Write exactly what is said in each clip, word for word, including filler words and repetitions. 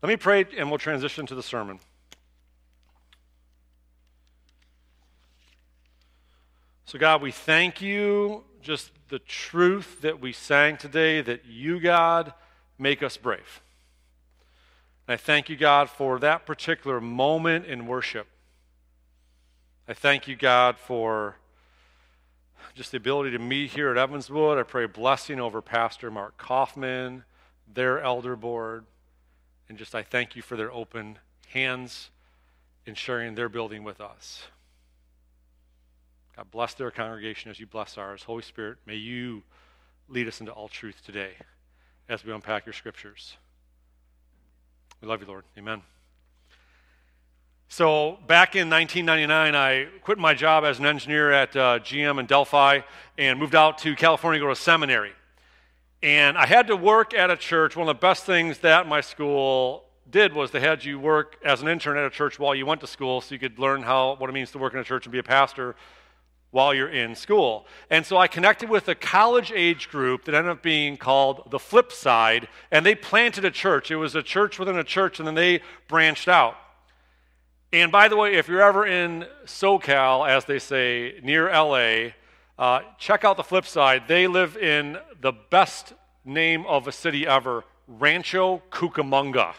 Let me pray, and we'll transition to the sermon. So God, we thank you, just the truth that we sang today, that you, God, make us brave. And I thank you, God, for that particular moment in worship. I thank you, God, for just the ability to meet here at Evanswood. I pray a blessing over Pastor Mark Kaufman, their elder board, and just I thank you for their open hands in sharing their building with us. God bless their congregation as you bless ours. Holy Spirit, may you lead us into all truth today as we unpack your scriptures. We love you, Lord. Amen. So back in nineteen ninety-nine, I quit my job as an engineer at uh, G M in Delphi and moved out to California to go to seminary. And I had to work at a church. One of the best things that my school did was they had you work as an intern at a church while you went to school so you could learn how what it means to work in a church and be a pastor while you're in school. And so I connected with a college-age group that ended up being called The Flip Side, and they planted a church. It was a church within a church, and then they branched out. And by the way, if you're ever in SoCal, as they say, near L A, uh, check out The Flip Side. They live in the best name of a city ever, Rancho Cucamonga.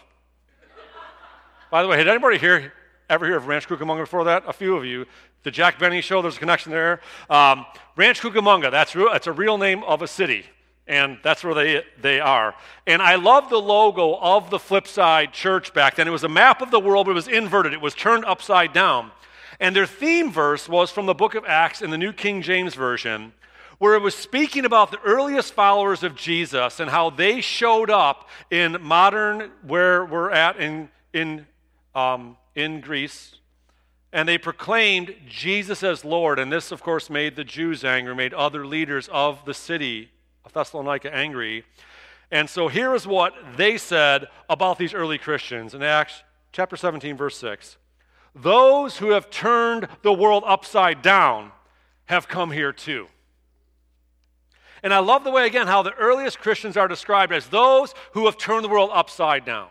By the way, had anybody here ever heard of Rancho Cucamonga before that? A few of you. The Jack Benny Show, there's a connection there. Um, Rancho Cucamonga, that's, real, that's a real name of a city, and that's where they, they are. And I love the logo of the Flipside Church back then. It was a map of the world, but it was inverted. It was turned upside down. And their theme verse was from the book of Acts in the New King James Version, where it was speaking about the earliest followers of Jesus and how they showed up in modern, where we're at in, in, um, in Greece, and they proclaimed Jesus as Lord. And this, of course, made the Jews angry, made other leaders of the city of Thessalonica angry. And so here is what they said about these early Christians in Acts chapter seventeen, verse six. Those who have turned the world upside down have come here too. And I love the way, again, how the earliest Christians are described as those who have turned the world upside down.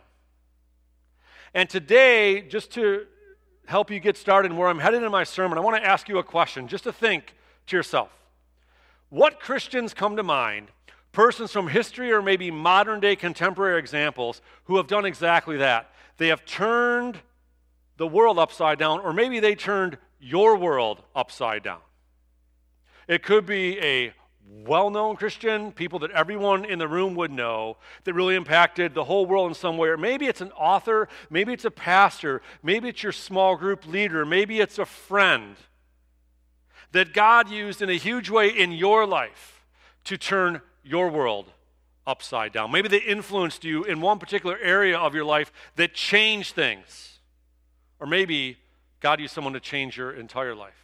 And today, just to help you get started and where I'm headed in my sermon, I want to ask you a question, just to think to yourself. What Christians come to mind, persons from history or maybe modern-day contemporary examples, who have done exactly that? They have turned the world upside down, or maybe they turned your world upside down. It could be a well-known Christian, people that everyone in the room would know, that really impacted the whole world in some way. Or maybe it's an author, maybe it's a pastor, maybe it's your small group leader, maybe it's a friend that God used in a huge way in your life to turn your world upside down. Maybe they influenced you in one particular area of your life that changed things. Or maybe God used someone to change your entire life.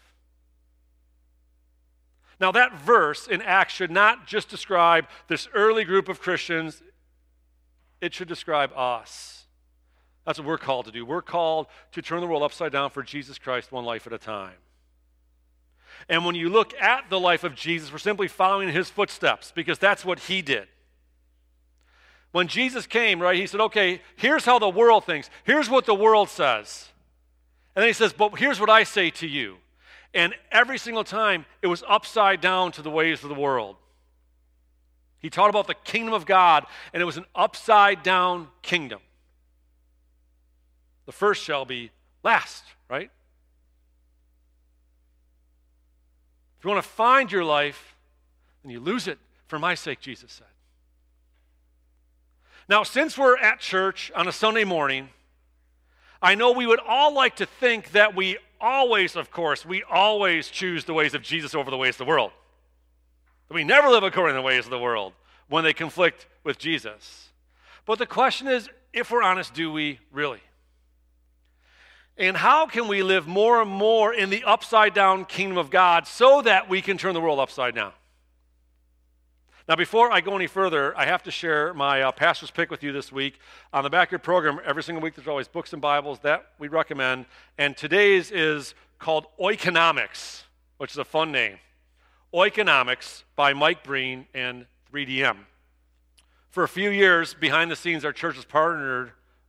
Now, that verse in Acts should not just describe this early group of Christians. It should describe us. That's what we're called to do. We're called to turn the world upside down for Jesus Christ, one life at a time. And when you look at the life of Jesus, we're simply following his footsteps, because that's what he did. When Jesus came, right, he said, okay, here's how the world thinks. Here's what the world says. And then he says, but here's what I say to you. And every single time, it was upside down to the ways of the world. He taught about the kingdom of God, and it was an upside down kingdom. The first shall be last, right? If you want to find your life, then you lose it for my sake, Jesus said. Now, since we're at church on a Sunday morning, I know we would all like to think that we always, of course, we always choose the ways of Jesus over the ways of the world. That we never live according to the ways of the world when they conflict with Jesus. But the question is, if we're honest, do we really? And how can we live more and more in the upside-down kingdom of God so that we can turn the world upside down? Now, before I go any further, I have to share my uh, pastor's pick with you this week. On the back of your program, every single week, there's always books and Bibles that we recommend. And today's is called Oikonomics, which is a fun name. Oikonomics by Mike Breen and three D M. For a few years, behind the scenes, our church has partnered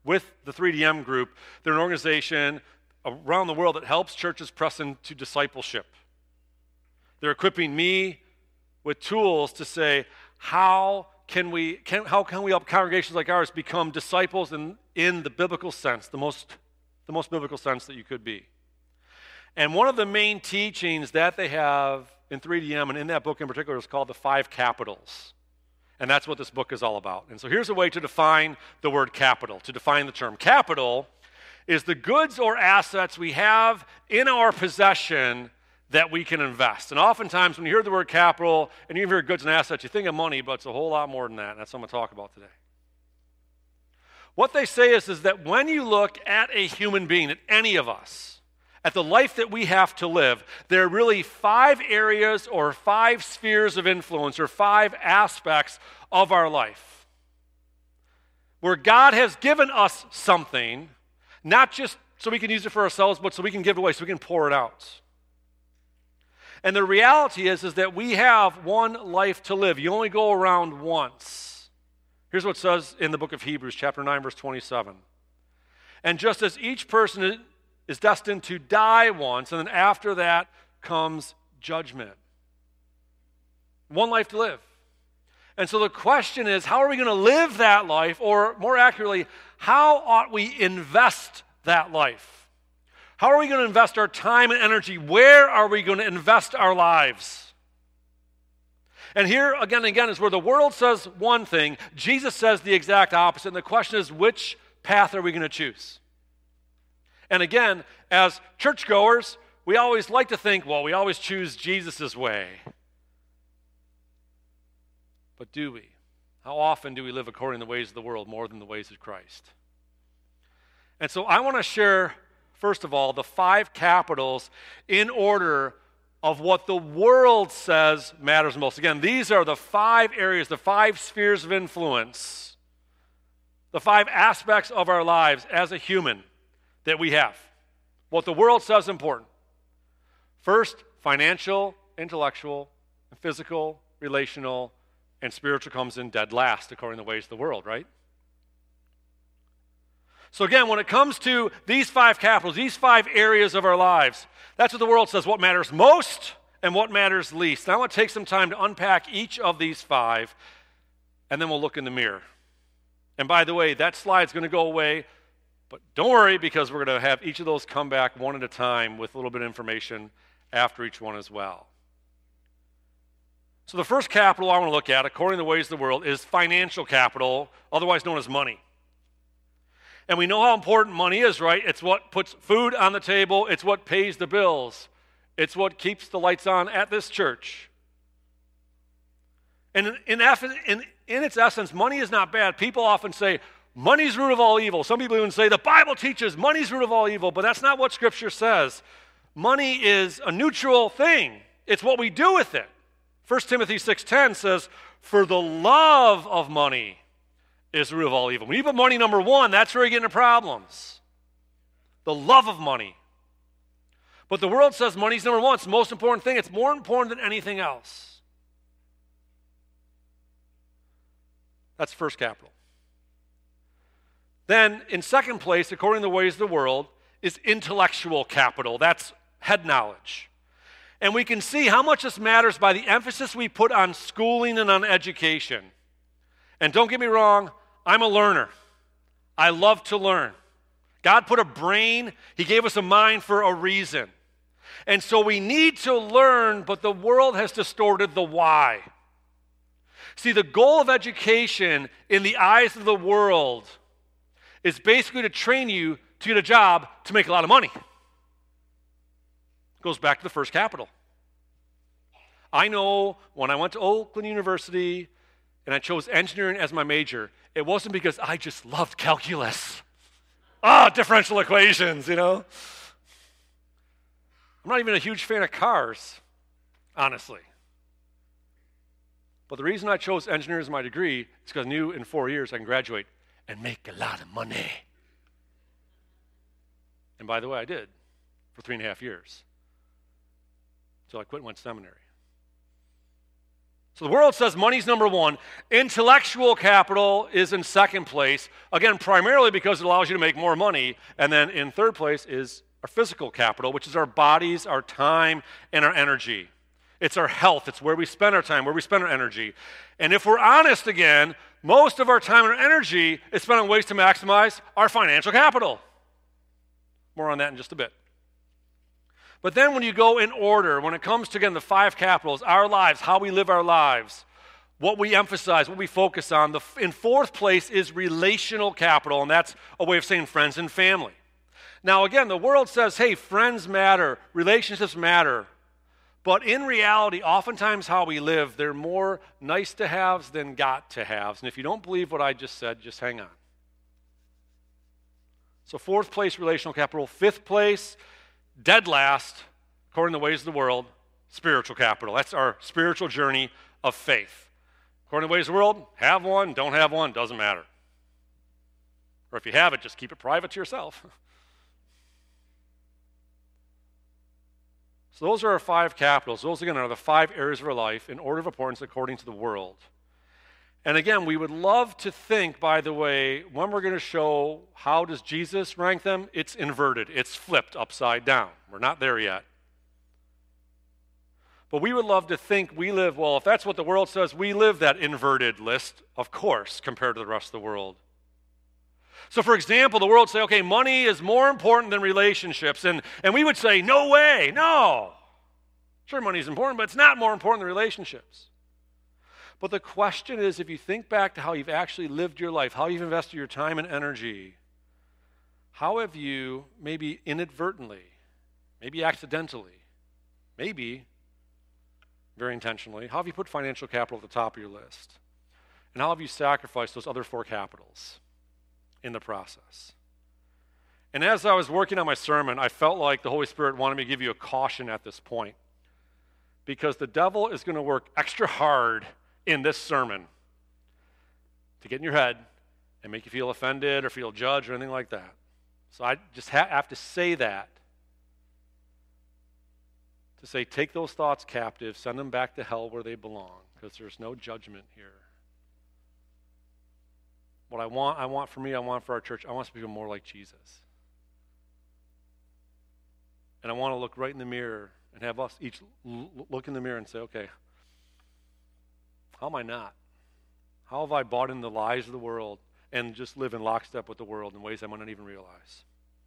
with the three D M group. They're an organization around the world that helps churches press into discipleship. They're equipping me with tools to say, how can we can, how can we help congregations like ours become disciples in, in the biblical sense, the most, the most biblical sense that you could be. And one of the main teachings that they have in three D M, and in that book in particular, is called the five capitals. And that's what this book is all about. And so here's a way to define the word capital, to define the term. Capital is the goods or assets we have in our possession that we can invest. And oftentimes when you hear the word capital and you hear goods and assets, you think of money, but it's a whole lot more than that. And that's what I'm going to talk about today. What they say is, is that when you look at a human being, at any of us, at the life that we have to live, there are really five areas or five spheres of influence or five aspects of our life where God has given us something, not just so we can use it for ourselves, but so we can give it away, so we can pour it out. And the reality is, is that we have one life to live. You only go around once. Here's what it says in the book of Hebrews, chapter nine, verse twenty-seven. And just as each person is destined to die once, and then after that comes judgment. One life to live. And so the question is, how are we going to live that life? Or more accurately, how ought we invest that life? How are we going to invest our time and energy? Where are we going to invest our lives? And here, again and again, is where the world says one thing, Jesus says the exact opposite. And the question is, which path are we going to choose? And again, as churchgoers, we always like to think, well, we always choose Jesus' way. But do we? How often do we live according to the ways of the world more than the ways of Christ? And so I want to share, first of all, the five capitals in order of what the world says matters most. Again, these are the five areas, the five spheres of influence, the five aspects of our lives as a human that we have. What the world says is important. First, financial, intellectual, physical, relational, and spiritual comes in dead last according to the ways of the world, right? So again, when it comes to these five capitals, these five areas of our lives, that's what the world says, what matters most and what matters least. Now I want to take some time to unpack each of these five, and then we'll look in the mirror. And by the way, that slide's going to go away. But don't worry, because we're going to have each of those come back one at a time with a little bit of information after each one as well. So the first capital I want to look at, according to the ways of the world, is financial capital, otherwise known as money. And we know how important money is, right? It's what puts food on the table. It's what pays the bills. It's what keeps the lights on at this church. And in, in, in, in its essence, money is not bad. People often say, money's root of all evil. Some people even say the Bible teaches money's root of all evil, but that's not what Scripture says. Money is a neutral thing. It's what we do with it. First Timothy six ten says, for the love of money is the root of all evil. When you put money number one, that's where you get into problems. The love of money. But the world says money's number one. It's the most important thing. It's more important than anything else. That's first capital. Then, in second place, according to the ways of the world, is intellectual capital. That's head knowledge. And we can see how much this matters by the emphasis we put on schooling and on education. And don't get me wrong, I'm a learner. I love to learn. God put a brain, He gave us a mind for a reason. And so we need to learn, but the world has distorted the why. See, the goal of education in the eyes of the world is basically to train you to get a job to make a lot of money. Goes back to the first capital. I know when I went to Oakland University and I chose engineering as my major, it wasn't because I just loved calculus. Ah, differential equations, you know. I'm not even a huge fan of cars, honestly. But the reason I chose engineering as my degree is because I knew in four years I can graduate and make a lot of money. And by the way, I did for three and a half years. So I quit and went to seminary. So the world says money's number one. Intellectual capital is in second place, again, primarily because it allows you to make more money. And then in third place is our physical capital, which is our bodies, our time, and our energy. It's our health. It's where we spend our time, where we spend our energy. And if we're honest again, most of our time and our energy is spent on ways to maximize our financial capital. More on that in just a bit. But then when you go in order, when it comes to, again, the five capitals, our lives, how we live our lives, what we emphasize, what we focus on, the, in fourth place is relational capital, and that's a way of saying friends and family. Now, again, the world says, hey, friends matter, relationships matter. But in reality, oftentimes how we live, they're more nice to haves than got to haves. And if you don't believe what I just said, just hang on. So fourth place, relational capital. Fifth place, dead last, according to the ways of the world, spiritual capital. That's our spiritual journey of faith. According to the ways of the world, have one, don't have one, doesn't matter. Or if you have it, just keep it private to yourself. So those are our five capitals. Those, again, are the five areas of our life in order of importance according to the world. And again, we would love to think, by the way, when we're going to show how does Jesus rank them, it's inverted. It's flipped upside down. We're not there yet. But we would love to think we live, well, if that's what the world says, we live that inverted list, of course, compared to the rest of the world. So, for example, the world would say, okay, money is more important than relationships. And, and we would say, no way, no. Sure, money is important, but it's not more important than relationships. But the question is, if you think back to how you've actually lived your life, how you've invested your time and energy, how have you, maybe inadvertently, maybe accidentally, maybe very intentionally, how have you put financial capital at the top of your list? And how have you sacrificed those other four capitals in the process? And as I was working on my sermon, I felt like the Holy Spirit wanted me to give you a caution at this point, because the devil is going to work extra hard in this sermon to get in your head and make you feel offended or feel judged or anything like that. So I just ha- have to say that, to say take those thoughts captive, send them back to hell where they belong, because there's no judgment here. What I want, I want for me, I want for our church, I want us to become more like Jesus. And I want to look right in the mirror and have us each l- look in the mirror and say, okay, how am I not? How have I bought in the lies of the world and just live in lockstep with the world in ways I might not even realize?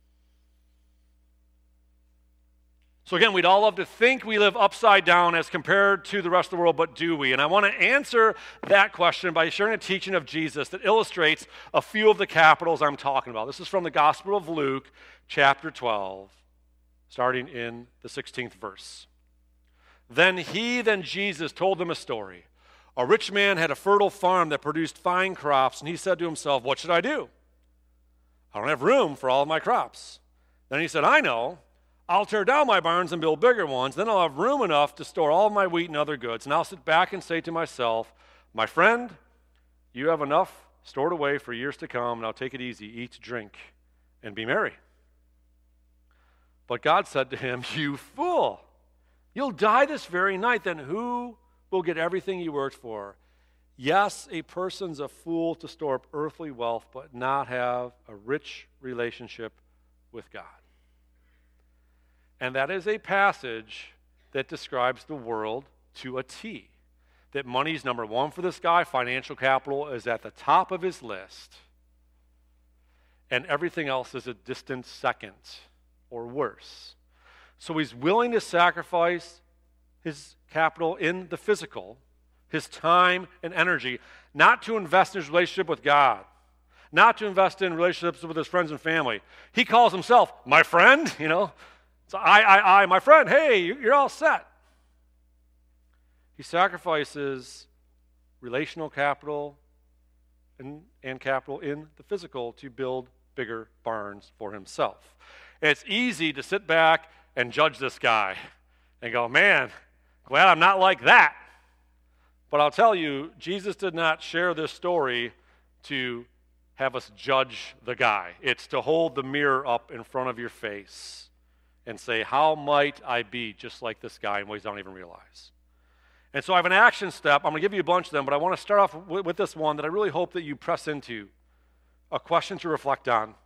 So again, we'd all love to think we live upside down as compared to the rest of the world, but do we? And I want to answer that question by sharing a teaching of Jesus that illustrates a few of the capitals I'm talking about. This is from the Gospel of Luke, chapter twelve, starting in the sixteenth verse. Then he, then Jesus, told them a story. A rich man had a fertile farm that produced fine crops, and he said to himself, what should I do? I don't have room for all of my crops. Then he said, I know. I'll tear down my barns and build bigger ones. Then I'll have room enough to store all of my wheat and other goods. And I'll sit back and say to myself, my friend, you have enough stored away for years to come. Now take it easy, eat, drink, and be merry. But God said to him, you fool, you'll die this very night. Then who will get everything you worked for? Yes, a person's a fool to store up earthly wealth, but not have a rich relationship with God. And that is a passage that describes the world to a T. That money's number one for this guy, financial capital is at the top of his list, and everything else is a distant second or worse. So he's willing to sacrifice his capital in the physical, his time and energy, not to invest in his relationship with God, not to invest in relationships with his friends and family. He calls himself my friend, you know. So I, I, I, my friend, hey, you're all set. He sacrifices relational capital and, and capital in the physical to build bigger barns for himself. And it's easy to sit back and judge this guy and go, man, glad I'm not like that. But I'll tell you, Jesus did not share this story to have us judge the guy. It's to hold the mirror up in front of your face and say, how might I be just like this guy in ways I don't even realize? And so I have an action step. I'm going to give you a bunch of them, but I want to start off with, with this one that I really hope that you press into, a question to reflect on.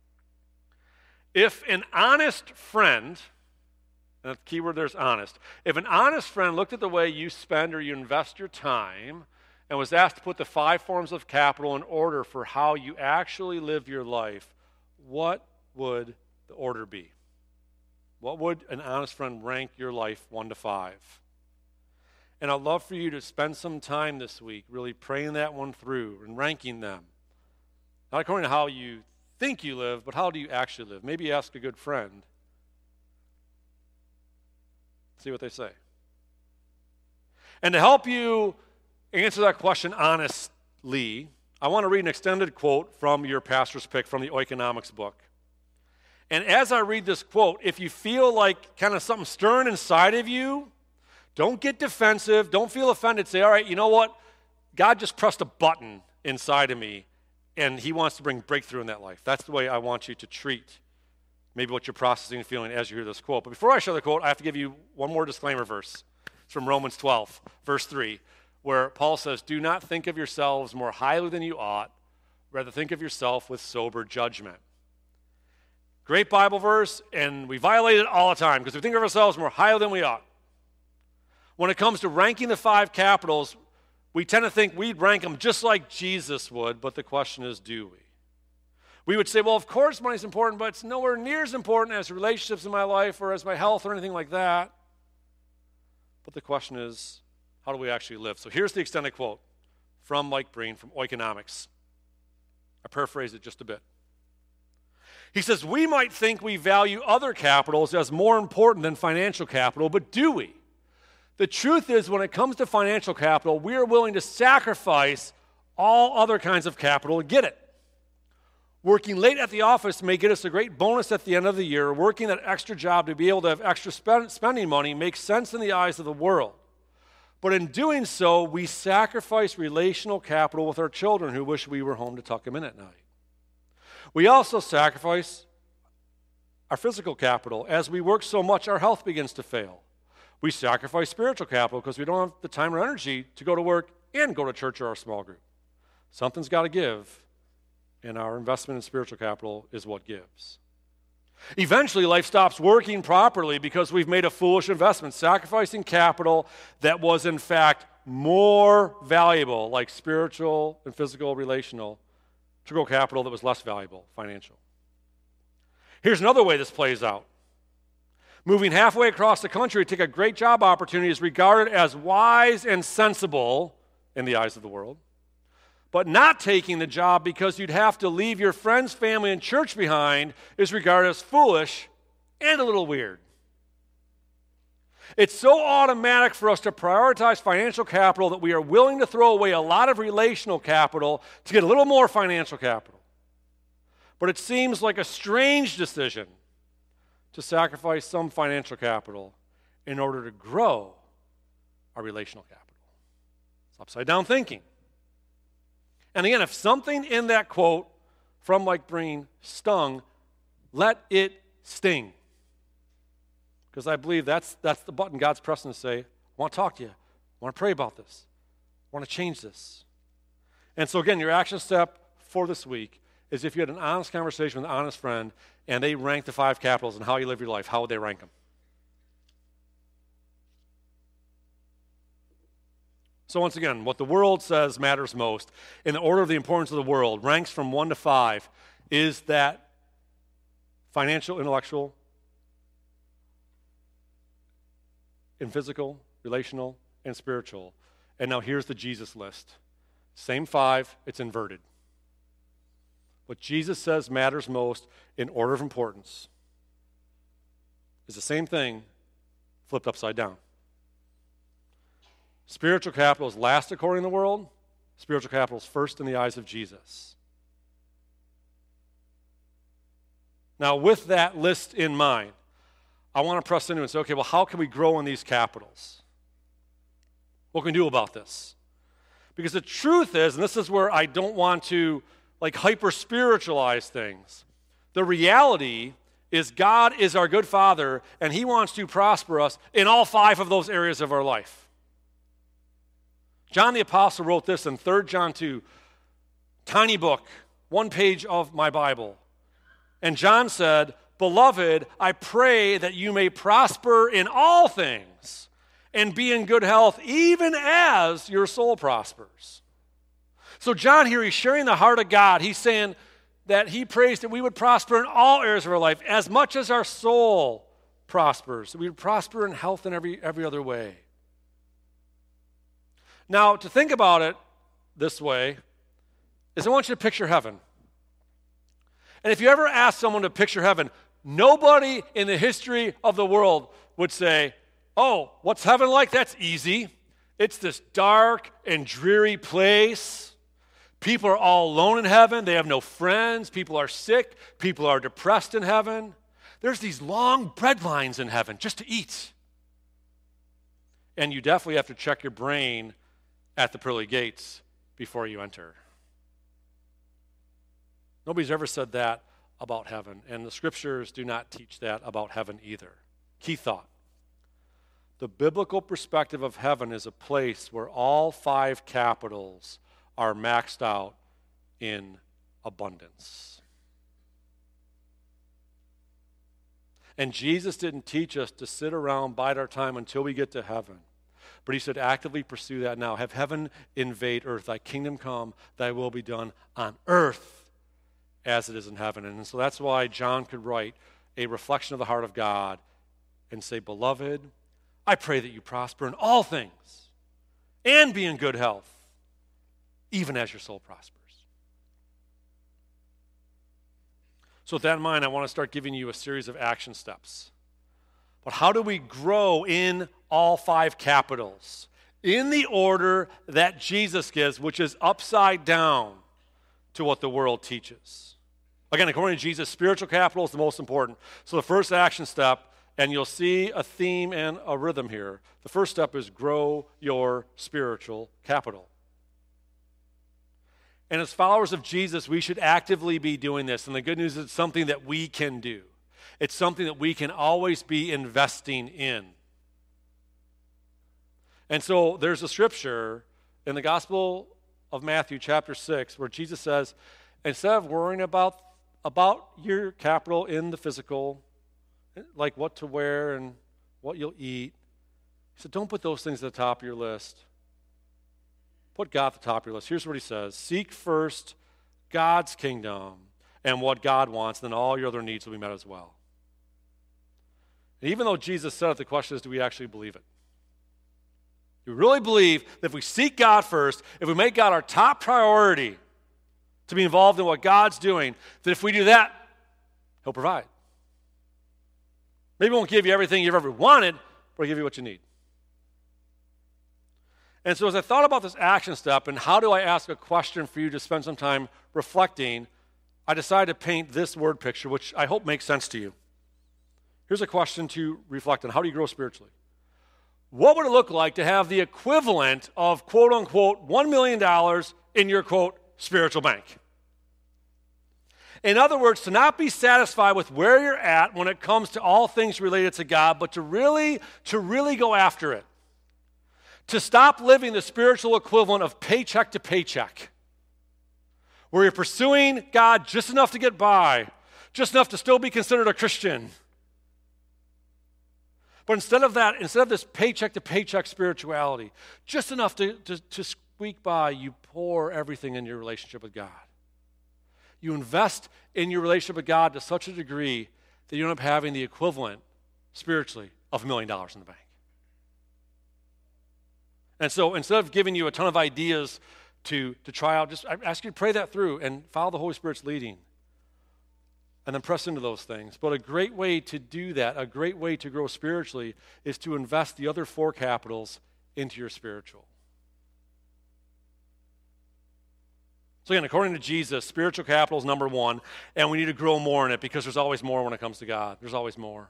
If an honest friend, and the key word there is honest, if an honest friend looked at the way you spend or you invest your time and was asked to put the five forms of capital in order for how you actually live your life, what would the order be? What would an honest friend rank your life one to five? And I'd love for you to spend some time this week really praying that one through and ranking them. Not according to how you think you live, but how do you actually live? Maybe ask a good friend. See what they say. And to help you answer that question honestly, I want to read an extended quote from your pastor's pick from the Oikonomics book. And as I read this quote, if you feel like kind of something stirring inside of you, don't get defensive. Don't feel offended. Say, all right, you know what? God just pressed a button inside of me, and he wants to bring breakthrough in that life. That's the way I want you to treat maybe what you're processing and feeling as you hear this quote. But before I share the quote, I have to give you one more disclaimer verse. It's from Romans twelve, verse three, where Paul says, do not think of yourselves more highly than you ought. Rather, think of yourself with sober judgment. Great Bible verse, and we violate it all the time because we think of ourselves more highly than we ought. When it comes to ranking the five capitals, we tend to think we'd rank them just like Jesus would, but the question is, do we? We would say, well, of course money's important, but it's nowhere near as important as relationships in my life or as my health or anything like that. But the question is, how do we actually live? So here's the extended quote from Mike Breen from Oikonomics. I paraphrase it just a bit. He says, we might think we value other capitals as more important than financial capital, but do we? The truth is, when it comes to financial capital, we are willing to sacrifice all other kinds of capital to get it. Working late at the office may get us a great bonus at the end of the year. Working that extra job to be able to have extra spend, spending money makes sense in the eyes of the world. But in doing so, we sacrifice relational capital with our children who wish we were home to tuck them in at night. We also sacrifice our physical capital. As we work so much, our health begins to fail. We sacrifice spiritual capital because we don't have the time or energy to go to work and go to church or our small group. Something's got to give, and our investment in spiritual capital is what gives. Eventually, life stops working properly because we've made a foolish investment, sacrificing capital that was, in fact, more valuable, like spiritual and physical, relational, to grow capital that was less valuable, financial. Here's another way this plays out. Moving halfway across the country to take a great job opportunity is regarded as wise and sensible in the eyes of the world. But not taking the job because you'd have to leave your friends, family, and church behind is regarded as foolish and a little weird. It's so automatic for us to prioritize financial capital that we are willing to throw away a lot of relational capital to get a little more financial capital. But it seems like a strange decision to sacrifice some financial capital in order to grow our relational capital. It's upside down thinking. And again, if something in that quote from Mike Breen stung, let it sting. Because I believe that's, that's the button God's pressing to say, I want to talk to you. I want to pray about this. I want to change this. And so again, your action step for this week is if you had an honest conversation with an honest friend and they ranked the five capitals and how you live your life, how would they rank them? So once again, what the world says matters most, in the order of the importance of the world, ranks from one to five, is that financial, intellectual, and physical, relational, and spiritual. And now here's the Jesus list. Same five, it's inverted. What Jesus says matters most in order of importance is the same thing flipped upside down. Spiritual capital is last according to the world. Spiritual capital is first in the eyes of Jesus. Now, with that list in mind, I want to press into and say, okay, well, how can we grow in these capitals? What can we do about this? Because the truth is, and this is where I don't want to like hyper-spiritualize things. The reality is God is our good Father, and He wants to prosper us in all five of those areas of our life. John the Apostle wrote this in Third John two, tiny book, one page of my Bible. And John said, "Beloved, I pray that you may prosper in all things and be in good health, even as your soul prospers." So John here, he's sharing the heart of God. He's saying that he prays that we would prosper in all areas of our life as much as our soul prospers. That we would prosper in health in every, every other way. Now, to think about it this way is I want you to picture heaven. And if you ever ask someone to picture heaven, nobody in the history of the world would say, "Oh, what's heaven like? That's easy. It's this dark and dreary place. People are all alone in heaven. They have no friends. People are sick. People are depressed in heaven. There's these long bread lines in heaven just to eat." And you definitely have to check your brain at the pearly gates before you enter. Nobody's ever said that about heaven, and the scriptures do not teach that about heaven either. Key thought. The biblical perspective of heaven is a place where all five capitals are maxed out in abundance. And Jesus didn't teach us to sit around, bide our time until we get to heaven. But he said, actively pursue that now. Have heaven invade earth. Thy kingdom come, thy will be done on earth as it is in heaven. And so that's why John could write a reflection of the heart of God and say, "Beloved, I pray that you prosper in all things and be in good health, even as your soul prospers." So with that in mind, I want to start giving you a series of action steps. But how do we grow in all five capitals? In the order that Jesus gives, which is upside down to what the world teaches. Again, according to Jesus, spiritual capital is the most important. So the first action step, and you'll see a theme and a rhythm here. The first step is grow your spiritual capital. And as followers of Jesus, we should actively be doing this. And the good news is it's something that we can do. It's something that we can always be investing in. And so there's a scripture in the Gospel of Matthew chapter six where Jesus says, instead of worrying about, about your capital in the physical, like what to wear and what you'll eat, he said, don't put those things at the top of your list. Put God at the top of your list. Here's what he says. Seek first God's kingdom and what God wants, then all your other needs will be met as well. And even though Jesus said it, the question is, do we actually believe it? Do we really believe that if we seek God first, if we make God our top priority to be involved in what God's doing, that if we do that, he'll provide? Maybe he won't give you everything you've ever wanted, but he'll give you what you need. And so as I thought about this action step and how do I ask a question for you to spend some time reflecting, I decided to paint this word picture, which I hope makes sense to you. Here's a question to reflect on. How do you grow spiritually? What would it look like to have the equivalent of, quote unquote, one million dollars in your, quote, spiritual bank? In other words, to not be satisfied with where you're at when it comes to all things related to God, but to really, to really go after it. To stop living the spiritual equivalent of paycheck to paycheck, where you're pursuing God just enough to get by, just enough to still be considered a Christian. But instead of that, instead of this paycheck to paycheck spirituality, just enough to, to, to squeak by, you pour everything in your relationship with God. You invest in your relationship with God to such a degree that you end up having the equivalent, spiritually, of a million dollars in the bank. And so instead of giving you a ton of ideas to, to try out, just I ask you to pray that through and follow the Holy Spirit's leading. And then press into those things. But a great way to do that, a great way to grow spiritually, is to invest the other four capitals into your spiritual. So again, according to Jesus, spiritual capital is number one, and we need to grow more in it because there's always more when it comes to God. There's always more.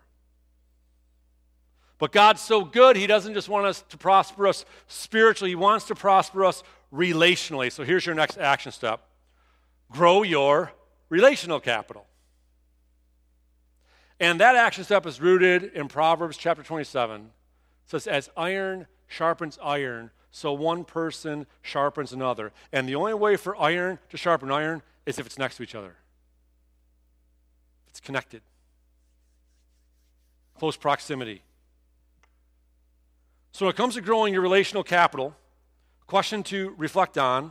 But God's so good, he doesn't just want us to prosper us spiritually. He wants to prosper us relationally. So here's your next action step. Grow your relational capital. And that action step is rooted in Proverbs chapter twenty-seven. It says, as iron sharpens iron, So one person sharpens another. And the only way for iron to sharpen iron is if it's next to each other. It's connected. Close proximity. So when it comes to growing your relational capital, question to reflect on,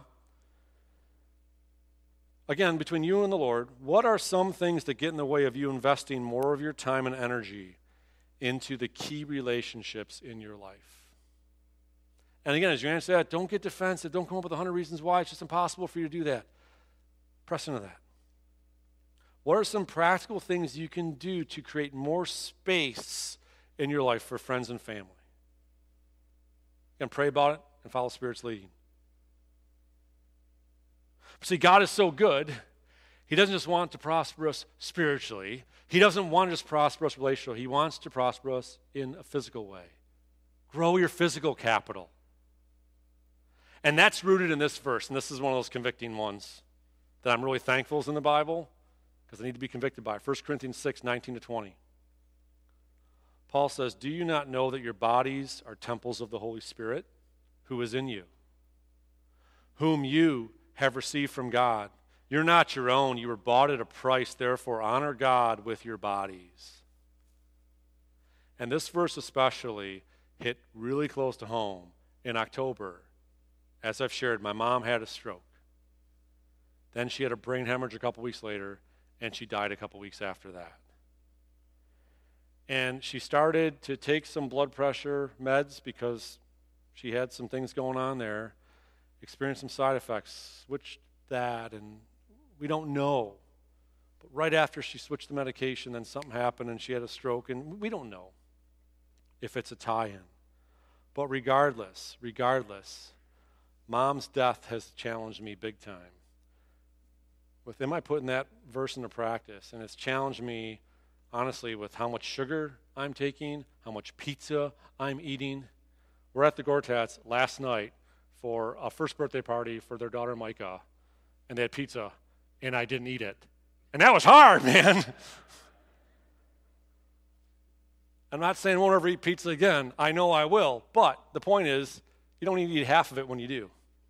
again, between you and the Lord, what are some things that get in the way of you investing more of your time and energy into the key relationships in your life? And again, as you answer that, don't get defensive. Don't come up with a hundred reasons why. It's just impossible for you to do that. Press into that. What are some practical things you can do to create more space in your life for friends and family? And pray about it and follow Spirit's leading. See, God is so good, He doesn't just want to prosper us spiritually. He doesn't want to just prosper us relationally. He wants to prosper us in a physical way. Grow your physical capital. And that's rooted in this verse, and this is one of those convicting ones that I'm really thankful is in the Bible because I need to be convicted by. First Corinthians six, nineteen to twenty. Paul says, do you not know that your bodies are temples of the Holy Spirit who is in you, whom you have received from God? You're not your own. You were bought at a price. Therefore, honor God with your bodies. And this verse especially hit really close to home in October. As I've shared, my mom had a stroke. Then she had a brain hemorrhage a couple weeks later, and she died a couple weeks after that. And she started to take some blood pressure meds because she had some things going on there, experienced some side effects, switched that, and we don't know. But right after she switched the medication, then something happened and she had a stroke, and we don't know if it's a tie-in. But regardless, regardless, Mom's death has challenged me big time. With am I putting that verse into practice? And it's challenged me, honestly, with how much sugar I'm taking, how much pizza I'm eating. We're at the Gortats last night for a first birthday party for their daughter Micah, and they had pizza, and I didn't eat it. And that was hard, man. I'm not saying I won't ever eat pizza again. I know I will. But the point is, you don't need to eat half of it when you do.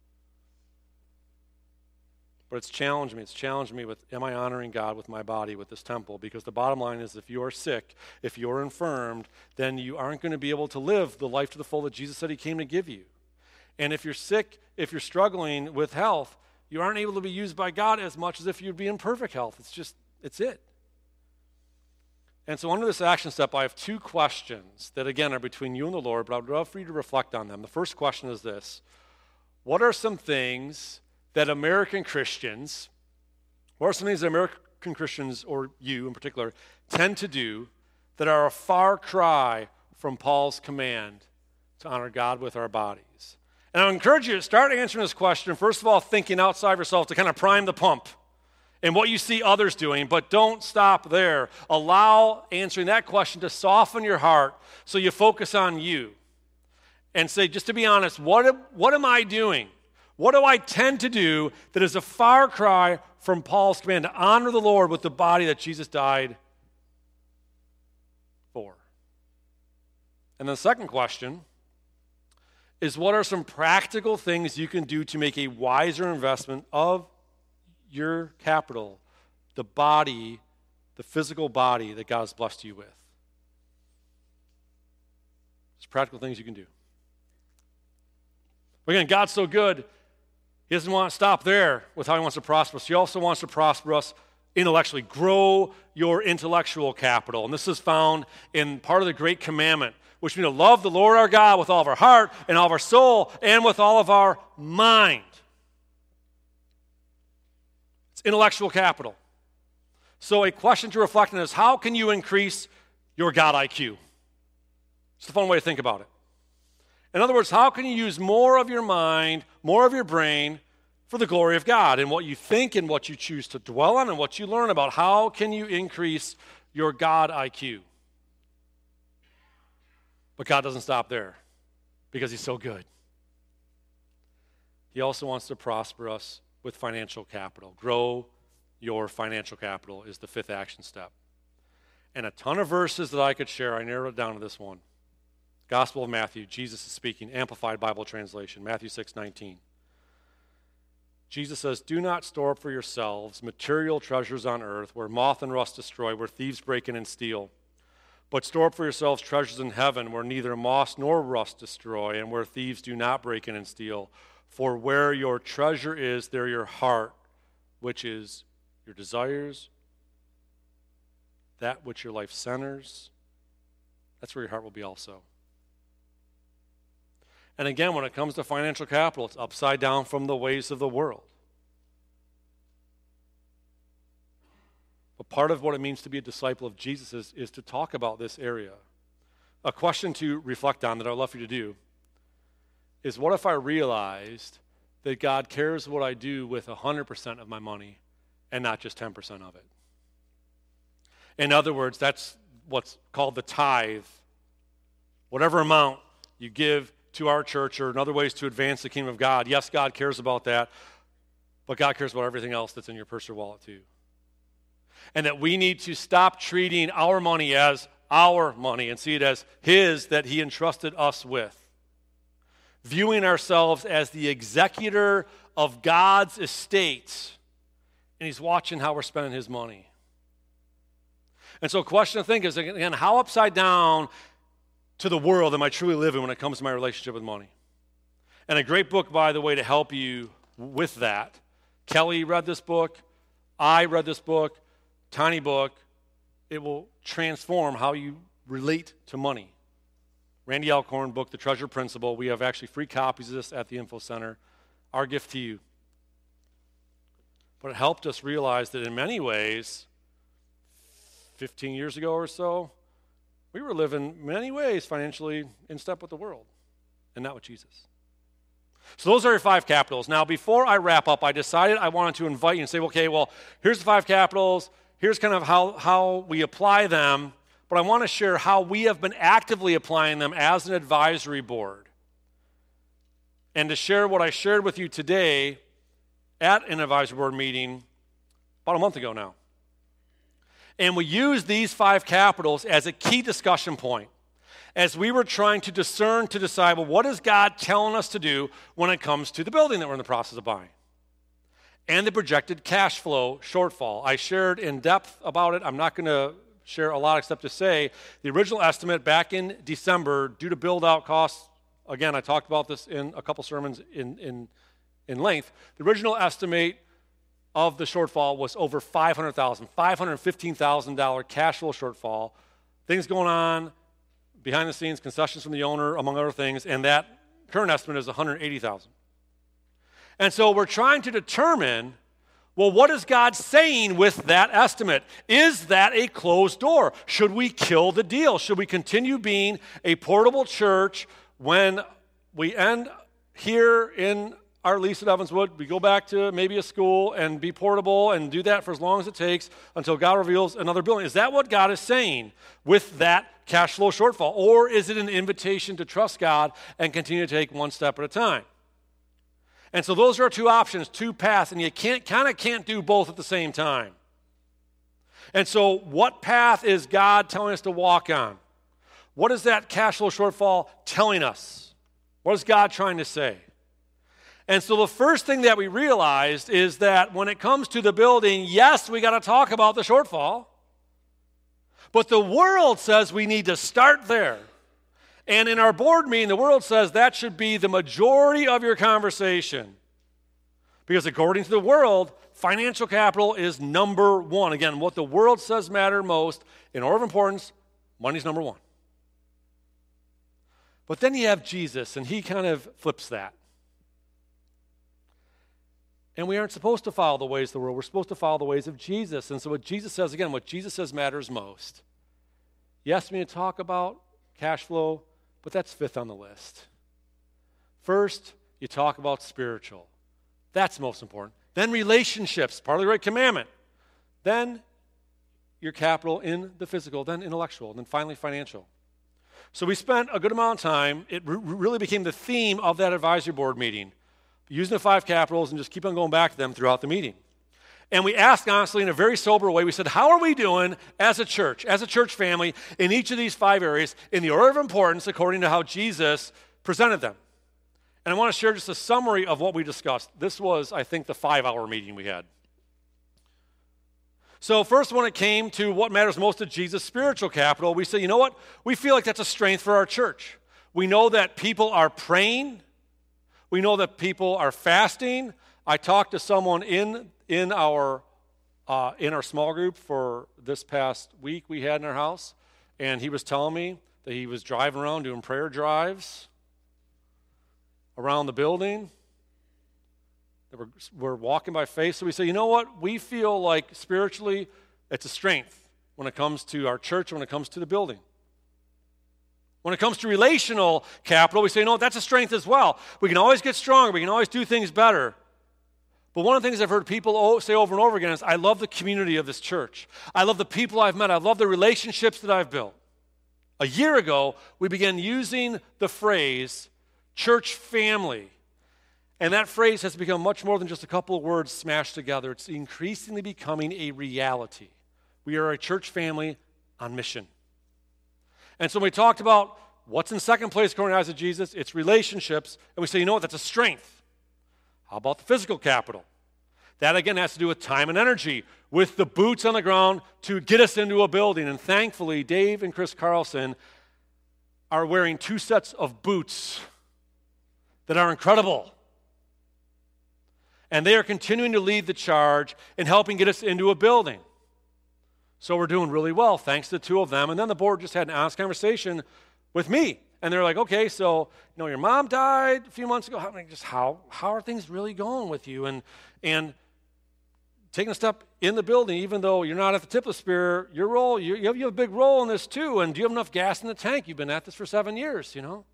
But it's challenged me. It's challenged me with, am I honoring God with my body, with this temple? Because the bottom line is, if you are sick, if you're infirmed, then you aren't going to be able to live the life to the full that Jesus said He came to give you. And if you're sick, if you're struggling with health, you aren't able to be used by God as much as if you'd be in perfect health. It's just, it's it. And so under this action step, I have two questions that, again, are between you and the Lord, but I'd love for you to reflect on them. The first question is this: what are some things that American Christians, what are some things that American Christians, or you in particular, tend to do that are a far cry from Paul's command to honor God with our bodies? And I encourage you to start answering this question, first of all, thinking outside of yourself to kind of prime the pump and what you see others doing, but don't stop there. Allow answering that question to soften your heart so you focus on you and say, just to be honest, what am, what am I doing? What do I tend to do that is a far cry from Paul's command to honor the Lord with the body that Jesus died for? And then the second question is, what are some practical things you can do to make a wiser investment of your capital, the body, the physical body that God has blessed you with? There's practical things you can do. But again, God's so good, He doesn't want to stop there with how He wants to prosper us. He also wants to prosper us intellectually. Grow your intellectual capital. And this is found in part of the Great Commandment, which means to love the Lord our God with all of our heart and all of our soul and with all of our mind. It's intellectual capital. So a question to reflect on is, how can you increase your God I Q? It's a fun way to think about it. In other words, how can you use more of your mind, more of your brain for the glory of God and what you think and what you choose to dwell on and what you learn about? How can you increase your God I Q? But God doesn't stop there because He's so good. He also wants to prosper us with financial capital. Grow your financial capital is the fifth action step. And a ton of verses that I could share, I narrowed it down to this one. Gospel of Matthew, Jesus is speaking, Amplified Bible Translation, Matthew six nineteen. Jesus says, "Do not store up for yourselves material treasures on earth, where moth and rust destroy, where thieves break in and steal. But store up for yourselves treasures in heaven, where neither moth nor rust destroy, and where thieves do not break in and steal. For where your treasure is, there your heart, which is your desires, that which your life centers, that's where your heart will be also." And again, when it comes to financial capital, it's upside down from the ways of the world. But part of what it means to be a disciple of Jesus is, is to talk about this area. A question to reflect on that I'd love for you to do is, what if I realized that God cares what I do with one hundred percent of my money and not just ten percent of it? In other words, that's what's called the tithe. Whatever amount you give to our church or in other ways to advance the kingdom of God, yes, God cares about that, but God cares about everything else that's in your purse or wallet too. And that we need to stop treating our money as our money and see it as His that He entrusted us with. Viewing ourselves as the executor of God's estate, and He's watching how we're spending His money. And so a question to think is, again, how upside down to the world am I truly living when it comes to my relationship with money? And a great book, by the way, to help you with that. Kelly read this book. I read this book. Tiny book. It will transform how you relate to money. Randy Alcorn book, The Treasure Principle. We have actually free copies of this at the Info Center. Our gift to you. But it helped us realize that in many ways, fifteen years ago or so, we were living many ways financially in step with the world and not with Jesus. So those are your five capitals. Now, before I wrap up, I decided I wanted to invite you and say, okay, well, here's the five capitals. Here's kind of how, how we apply them. But I want to share how we have been actively applying them as an advisory board. And to share what I shared with you today at an advisory board meeting about a month ago now. And we used these five capitals as a key discussion point as we were trying to discern, to decide, well, what is God telling us to do when it comes to the building that we're in the process of buying? And the projected cash flow shortfall. I shared in depth about it. I'm not going to share a lot except to say the original estimate back in December, due to build-out costs, again, I talked about this in a couple sermons in, in, in length, the original estimate of the shortfall was over five hundred thousand dollars, five hundred fifteen thousand dollars cash flow shortfall. Things going on behind the scenes, concessions from the owner, among other things, and that current estimate is one hundred eighty thousand dollars. And so we're trying to determine, well, what is God saying with that estimate? Is that a closed door? Should we kill the deal? Should we continue being a portable church when we end here in our lease at Evanswood, we go back to maybe a school and be portable and do that for as long as it takes until God reveals another building? Is that what God is saying with that cash flow shortfall? Or is it an invitation to trust God and continue to take one step at a time? And so those are two options, two paths, and you can't kind of can't do both at the same time. And so what path is God telling us to walk on? What is that cash flow shortfall telling us? What is God trying to say? And so the first thing that we realized is that when it comes to the building, yes, we got to talk about the shortfall. But the world says we need to start there. And in our board meeting, the world says that should be the majority of your conversation. Because according to the world, financial capital is number one. Again, what the world says matter most, in order of importance, money's number one. But then you have Jesus, and he kind of flips that. And we aren't supposed to follow the ways of the world. We're supposed to follow the ways of Jesus. And so what Jesus says, again, what Jesus says matters most. You asked me to talk about cash flow, but that's fifth on the list. First, you talk about spiritual. That's most important. Then relationships, part of the Great Commandment. Then your capital in the physical, then intellectual, and then finally financial. So we spent a good amount of time. It re- really became the theme of that advisory board meeting, using the five capitals and just keep on going back to them throughout the meeting. And we asked honestly in a very sober way, we said, how are we doing as a church, as a church family in each of these five areas in the order of importance according to how Jesus presented them? And I want to share just a summary of what we discussed. This was, I think, the five-hour meeting we had. So first, when it came to what matters most to Jesus' spiritual capital, we said, you know what? We feel like that's a strength for our church. We know that people are praying. We know that people are fasting. I talked to someone in in our uh, in our small group for this past week we had in our house, and he was telling me that he was driving around doing prayer drives around the building. That we're, we're walking by faith. So we say, you know what? We feel like spiritually it's a strength when it comes to our church, when it comes to the building. When it comes to relational capital, we say, no, that's a strength as well. We can always get stronger. We can always do things better. But one of the things I've heard people say over and over again is, I love the community of this church. I love the people I've met. I love the relationships that I've built. A year ago, we began using the phrase church family. And that phrase has become much more than just a couple of words smashed together. It's increasingly becoming a reality. We are a church family on mission. And so when we talked about what's in second place according to the eyes of Jesus, it's relationships. And we say, you know what, that's a strength. How about the physical capital? That, again, has to do with time and energy, with the boots on the ground to get us into a building. And thankfully, Dave and Chris Carlson are wearing two sets of boots that are incredible. And they are continuing to lead the charge in helping get us into a building. So we're doing really well, thanks to the two of them. And then the board just had an honest conversation with me. And they're like, okay, so, you know, your mom died a few months ago. How, just how, how are things really going with you? And, and taking a step in the building, even though you're not at the tip of the spear, your role, you, you, have, you have a big role in this too. And do you have enough gas in the tank? You've been at this for seven years, you know?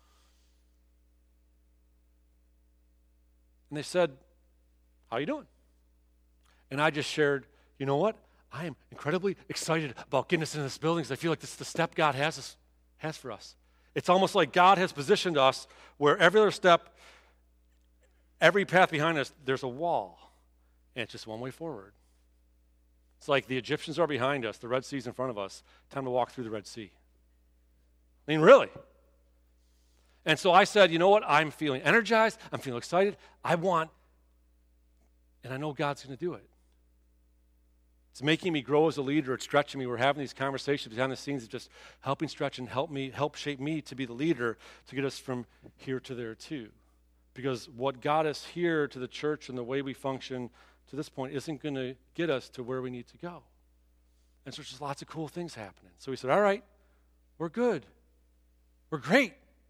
And they said, how you doing? And I just shared, you know what? I am incredibly excited about getting us into this building because I feel like this is the step God has us, has for us. It's almost like God has positioned us where every other step, every path behind us, there's a wall. And it's just one way forward. It's like the Egyptians are behind us, the Red Sea's in front of us. Time to walk through the Red Sea. I mean, really. And so I said, you know what? I'm feeling energized. I'm feeling excited. I want, and I know God's going to do it. It's making me grow as a leader. It's stretching me. We're having these conversations behind the scenes of just helping stretch and help me, help shape me to be the leader to get us from here to there too. Because what got us here to the church and the way we function to this point isn't going to get us to where we need to go. And so there's just lots of cool things happening. So we said, all right, we're good. We're great.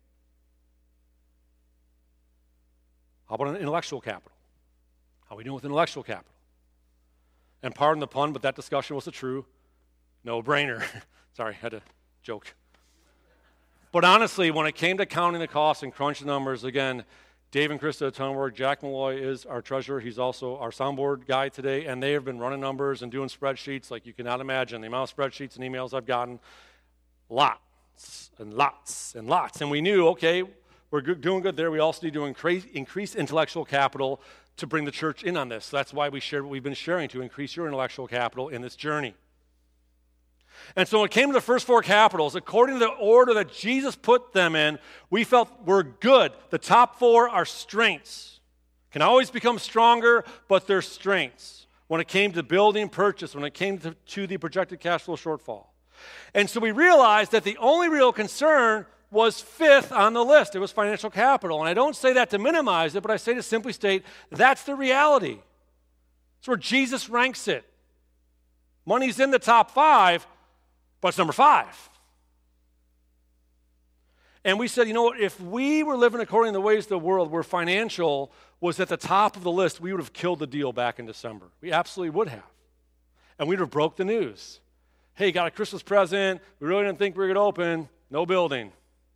How about an intellectual capital? How are we doing with intellectual capital? And pardon the pun, but that discussion was a true no-brainer. Sorry, I had to joke. But honestly, when it came to counting the costs and crunching numbers, again, Dave and Chris did a ton of work. Jack Malloy is our treasurer. He's also our soundboard guy today, and they have been running numbers and doing spreadsheets like you cannot imagine. The amount of spreadsheets and emails I've gotten, lots and lots and lots. And we knew, okay, we're good, doing good there. We also need to increase, increase intellectual capital to bring the church in on this. So that's why we shared what we've been sharing, to increase your intellectual capital in this journey. And so when it came to the first four capitals, according to the order that Jesus put them in, we felt we're good. The top four are strengths. Can always become stronger, but they're strengths. When it came to building purchase, when it came to, to the projected cash flow shortfall. And so we realized that the only real concern was fifth on the list. It was financial capital. And I don't say that to minimize it, but I say to simply state that's the reality. It's where Jesus ranks it. Money's in the top five, but it's number five. And we said, you know what, if we were living according to the ways of the world where financial was at the top of the list, we would have killed the deal back in December. We absolutely would have. And we'd have broke the news. Hey, got a Christmas present. We really didn't think we were going to open. No building.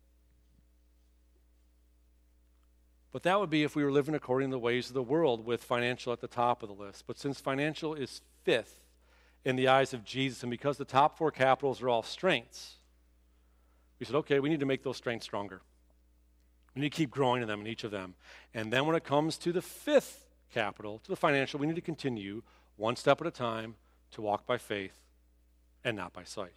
But that would be if we were living according to the ways of the world with financial at the top of the list. But since financial is fifth in the eyes of Jesus, and because the top four capitals are all strengths, we said, okay, we need to make those strengths stronger. We need to keep growing in them, in each of them. And then when it comes to the fifth capital, to the financial, we need to continue one step at a time, to walk by faith and not by sight.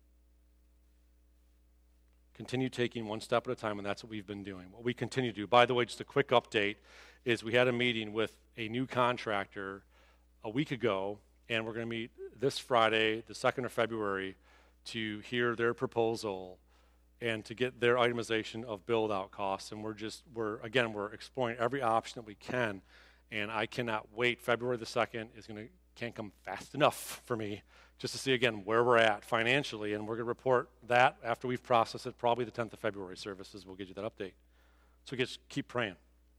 Continue taking one step at a time, and that's what we've been doing. What we continue to do, by the way, just a quick update, is we had a meeting with a new contractor a week ago, and we're going to meet this Friday, the second of February, to hear their proposal and to get their itemization of build-out costs. And we're just, we're again, we're exploring every option that we can, and I cannot wait. February the second is going to, can't come fast enough for me just to see, again, where we're at financially, and we're going to report that after we've processed it. Probably the tenth of February services will get you that update. So just keep praying.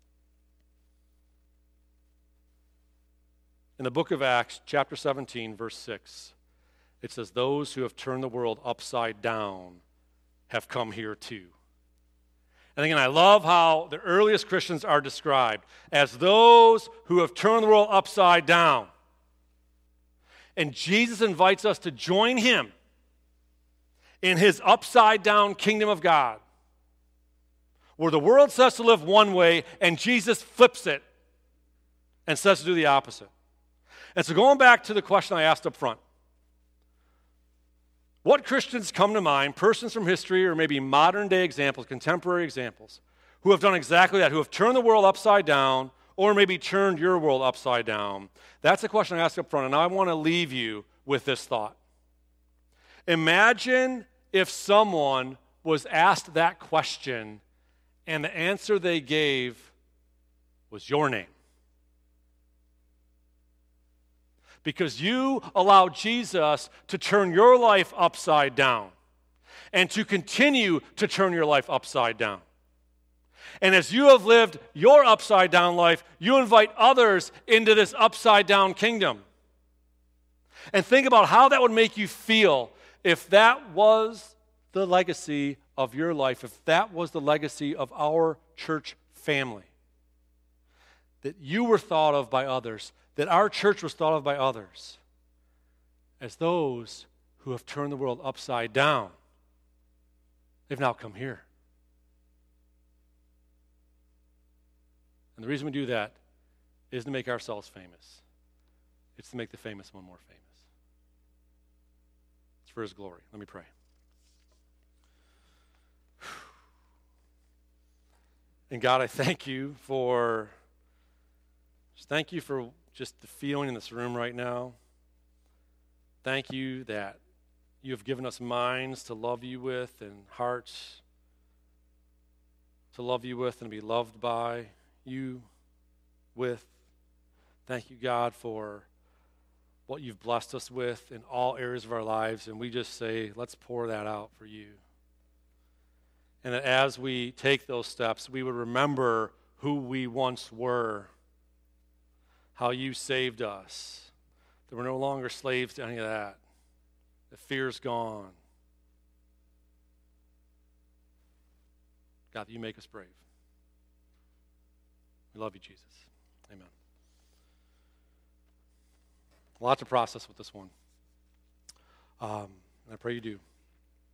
In the book of Acts, chapter seventeen, verse six, it says, those who have turned the world upside down have come here too. And again, I love how the earliest Christians are described as those who have turned the world upside down. And Jesus invites us to join him in his upside-down kingdom of God, where the world says to live one way, and Jesus flips it and says to do the opposite. And so going back to the question I asked up front, what Christians come to mind, persons from history or maybe modern-day examples, contemporary examples, who have done exactly that, who have turned the world upside down, or maybe turned your world upside down? That's the question I asked up front, and I want to leave you with this thought. Imagine if someone was asked that question, and the answer they gave was your name. Because you allowed Jesus to turn your life upside down and to continue to turn your life upside down. And as you have lived your upside down life, you invite others into this upside down kingdom. And think about how that would make you feel if that was the legacy of your life, if that was the legacy of our church family. That you were thought of by others, that our church was thought of by others as those who have turned the world upside down. They've now come here. And the reason we do that is to make ourselves famous. It's to make the famous one more famous. It's for his glory. Let me pray. And God, I thank you for, just thank you for just the feeling in this room right now. Thank you that you have given us minds to love you with and hearts to love you with and be loved by you with. Thank you, God, for what you've blessed us with in all areas of our lives, and we just say, let's pour that out for you. And that as we take those steps, we would remember who we once were, how you saved us, that we're no longer slaves to any of that, that fear's gone. God, that you make us brave. We love you, Jesus. Amen. A lot to process with this one. Um, and I pray you do.